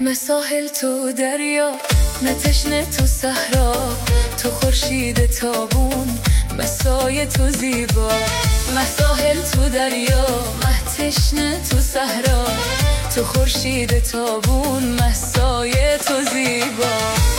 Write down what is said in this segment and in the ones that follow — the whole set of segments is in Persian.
ساحل تو دریا، نه تشنه تو صحرا، تو خورشید تابون، مسای تو زیبا. ساحل تو دریا، نه تشنه تو صحرا، تو خورشید تابون، مسای تو زیبا.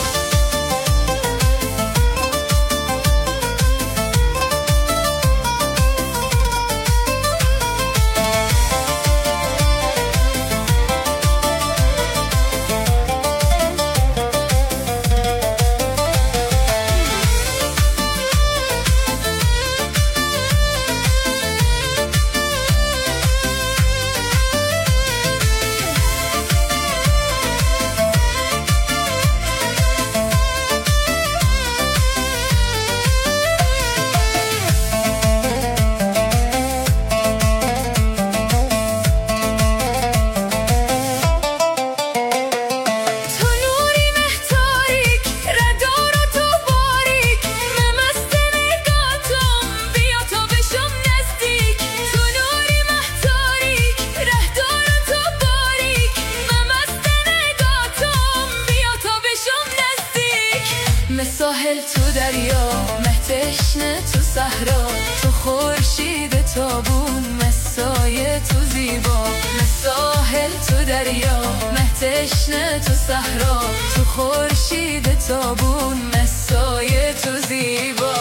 ساحل تو دریا، مه تشنه تو صحرا، تو خورشید تابون، مسای تو زیبا. ساحل تو دریا، مه تشنه تو صحرا، تو خورشید تابون، مسای تو زیبا.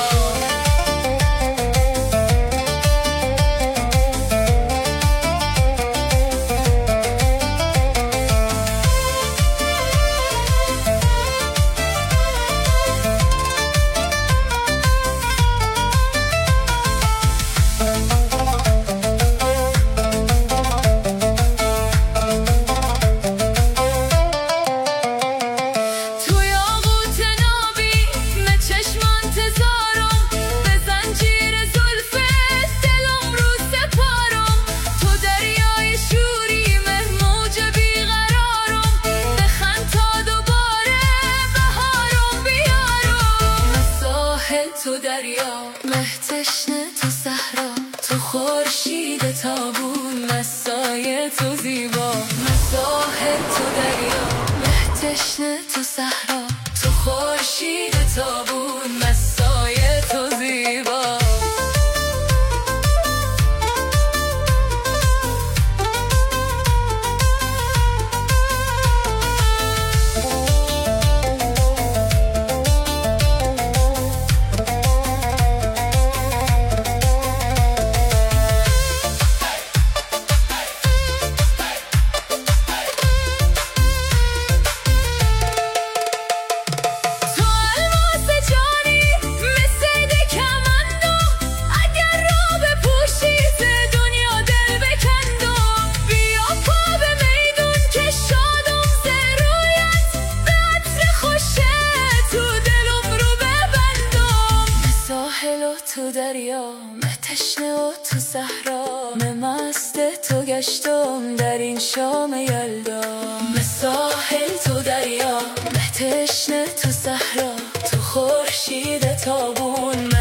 تو دریا، مه تشنه تو صحرا، تو خورشید تابون، مسای تو زیبا. ساحل تو دریا، مه تشنه تو صحرا، تو خورشید تابون، مسای تو زیبا. تو دریا، مه تشنه و تو صحرا، مه مست تو گشتم در این شام یلدا. ساحل تو دریا، مه تشنه تو صحرا، تو خورشید تابون.